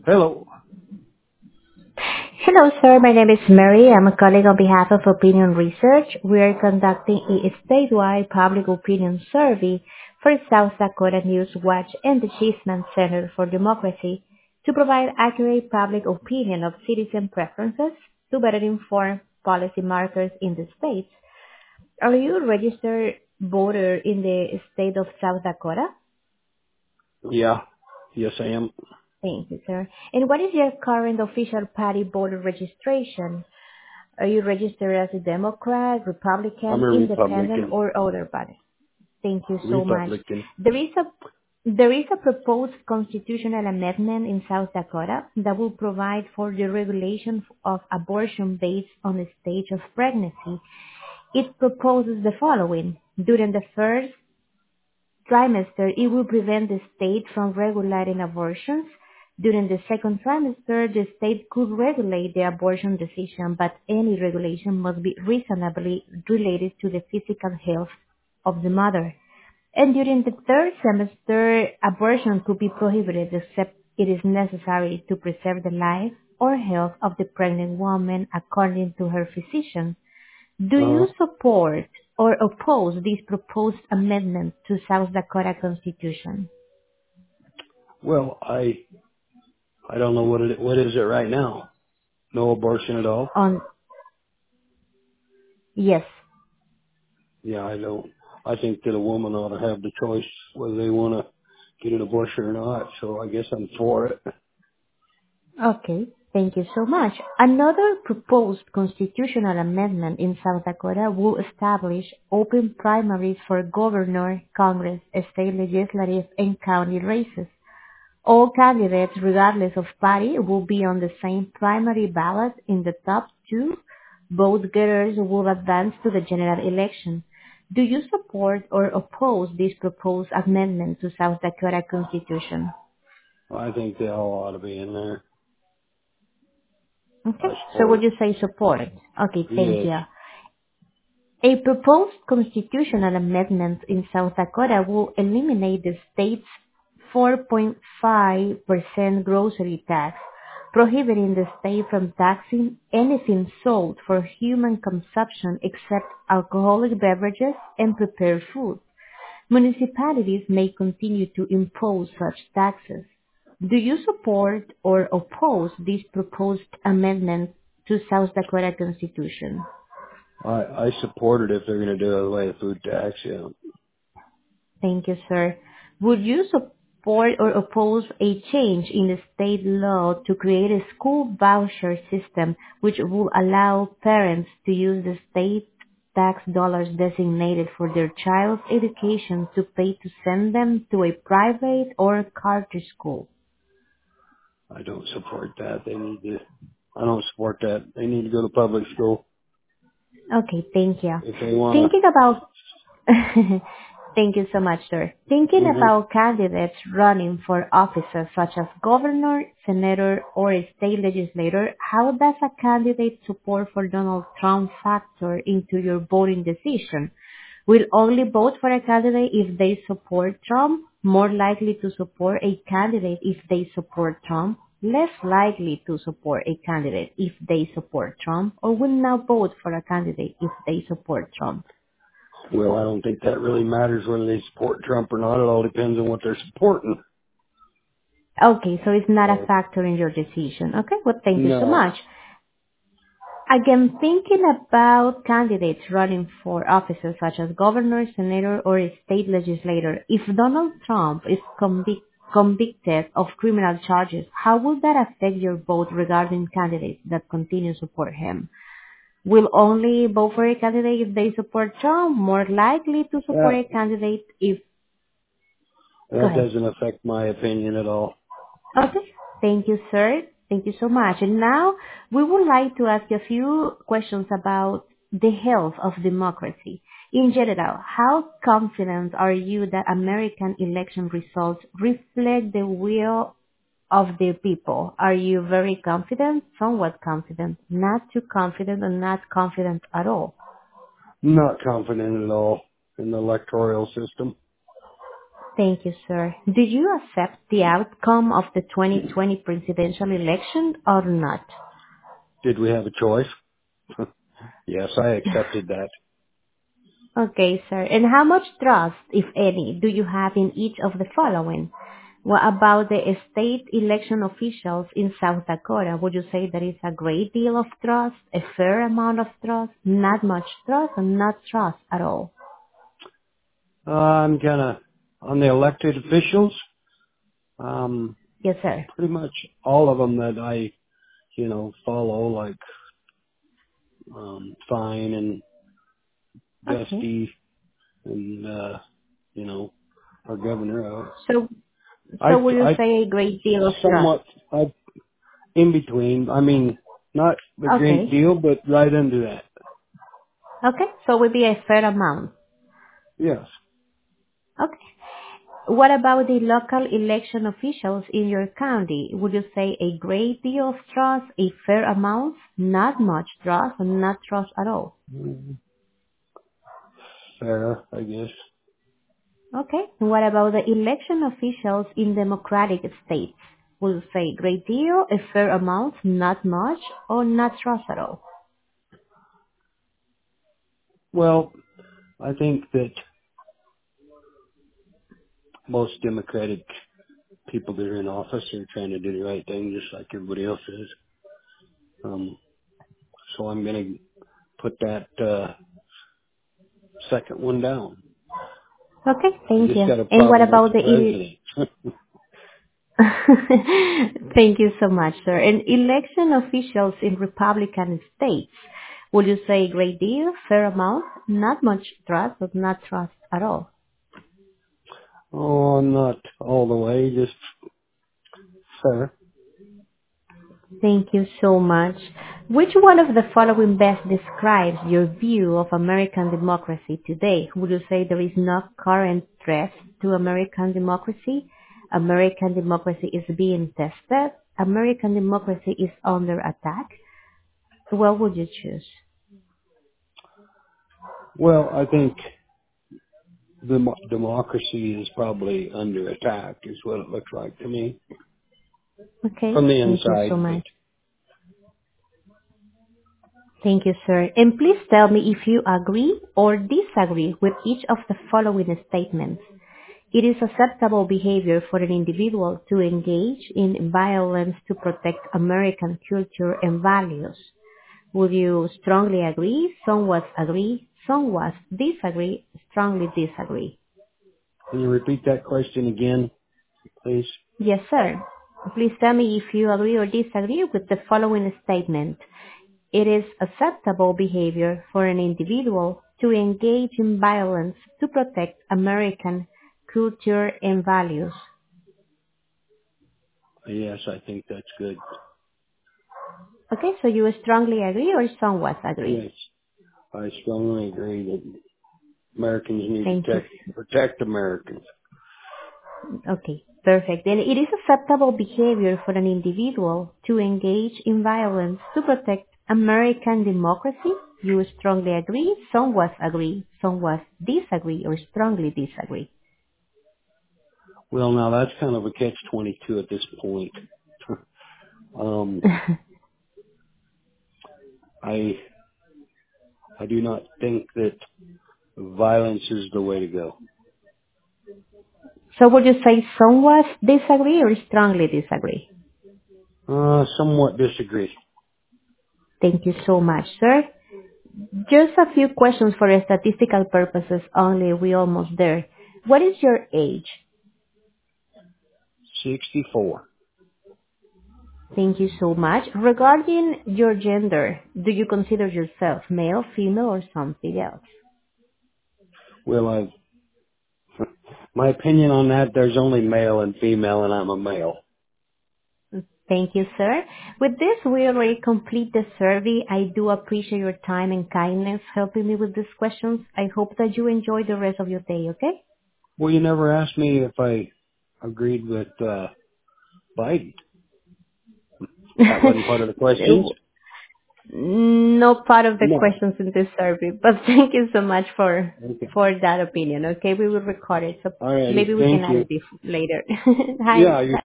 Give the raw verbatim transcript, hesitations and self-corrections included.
Hello. Hello, sir. My name is Mary. I'm a colleague on behalf of Opinion Research. We are conducting a statewide public opinion survey for South Dakota News Watch and the Cheeseman Center for Democracy to provide accurate public opinion of citizen preferences to better inform policy markers in the state. Are you a registered voter in the state of South Dakota? Yeah. Yes, I am. Thank you, sir. And what is your current official party voter registration? Are you registered as a Democrat, I'm Republican, a Independent, Republican. or other party? Thank you so much. Republican. There is a there is a proposed constitutional amendment in South Dakota that will provide for the regulation of abortion based on the stage of pregnancy. It proposes the following. During the first trimester, it will prevent the state from regulating abortions. During the second trimester, the state could regulate the abortion decision, but any regulation must be reasonably related to the physical health of the mother. And during the third semester, abortion could be prohibited except it is necessary to preserve the life or health of the pregnant woman according to her physician. Do Uh, you support or oppose this proposed amendment to South Dakota Constitution? well, I I don't know what it what is it right now. No abortion at all. On yes. Yeah, I don't. I think that a woman ought to have the choice whether they want to get an abortion or not. So I guess I'm for it. Okay. Thank you so much. Another proposed constitutional amendment in South Dakota will establish open primaries for governor, Congress, state legislative, and county races. All candidates, regardless of party, will be on the same primary ballot in the top two. Both getters will advance to the general election. Do you support or oppose this proposed amendment to South Dakota Constitution? I think they all ought to be in there. Okay, I so support would it. you say support? Okay, thank Yes, you. A proposed constitutional amendment in South Dakota will eliminate the state's four point five percent grocery tax, prohibiting the state from taxing anything sold for human consumption except alcoholic beverages and prepared food. Municipalities may continue to impose such taxes. Do you support or oppose this proposed amendment to South Dakota Constitution? I I support it if they're going to do it away with food tax. Yeah, Thank you, sir. Would you support or oppose a change in the state law to create a school voucher system which will allow parents to use the state tax dollars designated for their child's education to pay to send them to a private or charter school? I don't support that. They need to. I don't support that. They need to go to public school Okay, thank you. if they want Thinking about Thank you so much, sir. to. Thinking Hmm. about candidates running for offices such as governor, senator, or a state legislator, how does a candidate support for Donald Trump factor into your voting decision? Will only vote for a candidate if they support Trump, more likely to support a candidate if they support Trump, less likely to support a candidate if they support Trump, or will not vote for a candidate if they support Trump? Well, I don't think that really matters whether they support Trump or not. It all depends on what they're supporting. Okay, so it's not a So, factor in your decision. Okay, well, thank you so no, much. Again, thinking about candidates running for offices such as governor, senator, or a state legislator, if Donald Trump is convic- convicted of criminal charges, how will that affect your vote regarding candidates that continue to support him? Will only vote for a candidate if they support Trump, more likely to support that a candidate if... Go that ahead. doesn't affect my opinion at all. Okay. Thank you, sir. Thank you so much. And now we would like to ask you a few questions about the health of democracy. In general, how confident are you that American election results reflect the will of the people? Are you very confident, somewhat confident, not too confident, or not confident at all? Not confident at all in the electoral system. Thank you, sir. Did you accept the outcome of the twenty twenty presidential election or not? Did we have a choice? Yes, I accepted that. Okay, sir. And how much trust, if any, do you have in each of the following? What about the state election officials in South Dakota? Would you say there is a great deal of trust, a fair amount of trust, not much trust, or not trust at all? Uh, I'm gonna, on the elected officials, um, Yes, sir. pretty much all of them that I, you know, follow, like, um, Fine and Okay. Vesti and, uh, you know, our governor. Uh, So, I, so would you I say a great deal of trust? somewhat, I, in between. I mean, not a great Okay. deal, but right under that. Okay. So would be a fair amount. Yes. Okay. What about the local election officials in your county? Would you say a great deal of trust, a fair amount, not much trust, or not trust at all? Mm, fair, I guess. Okay. And what about the election officials in democratic states? Would you say great deal, a fair amount, not much, or not trust at all? Well, I think that most Democratic people that are in office are trying to do the right thing just like everybody else is. Um, so I'm going to put that uh, second one down. Okay, I thank just you. got a And what problem with about the the el- president. Thank you so much, sir. And election officials in Republican states, would you say great deal, fair amount, not much trust, or not trust at all? Oh, not all the way, just fair. Thank you so much. Which one of the following best describes your view of American democracy today? Would you say there is no current threat to American democracy? American democracy is being tested? American democracy is under attack? What would you choose? Well, I think the mo- democracy is probably under attack is what it looks like to me Okay, from the thank you so inside. But much. Thank you, sir. And please tell me if you agree or disagree with each of the following statements. It is acceptable behavior for an individual to engage in violence to protect American culture and values. Would you strongly agree, somewhat agree, somewhat disagree, strongly disagree? can you repeat that question again, please? Yes, sir. Please tell me if you agree or disagree with the following statement. It is acceptable behavior for an individual to engage in violence to protect American culture and values. Yes, I think that's good. Okay, so you strongly agree or somewhat agree? Yes, I strongly agree that Americans need to Thank you. protect, protect Americans. Okay, perfect. Then it is acceptable behavior for an individual to engage in violence to protect American democracy. You strongly agree, somewhat agree, somewhat disagree, or strongly disagree. Well, now that's kind of a catch twenty-two at this point. um, I I do not think that violence is the way to go. So would you say somewhat disagree or strongly disagree? Uh, somewhat disagree. Thank you so much, sir. Just a few questions for statistical purposes only. We're almost there. What is your age? sixty-four. Thank you so much. Regarding your gender, do you consider yourself male, female, or something else? Well, I my opinion on that, there's only male and female, and I'm a male. Thank you, sir. With this, we already complete the survey. I do appreciate your time and kindness helping me with these questions. I hope that you enjoy the rest of your day, okay? Well, you never asked me if I agreed with uh, Biden. That wasn't part of the questions. no part of the No. questions in this survey, but thank you so much for Okay. for that opinion. Okay, we will record it, so All righty. maybe we can Thank add you. it if, later. Yeah, Hi. you're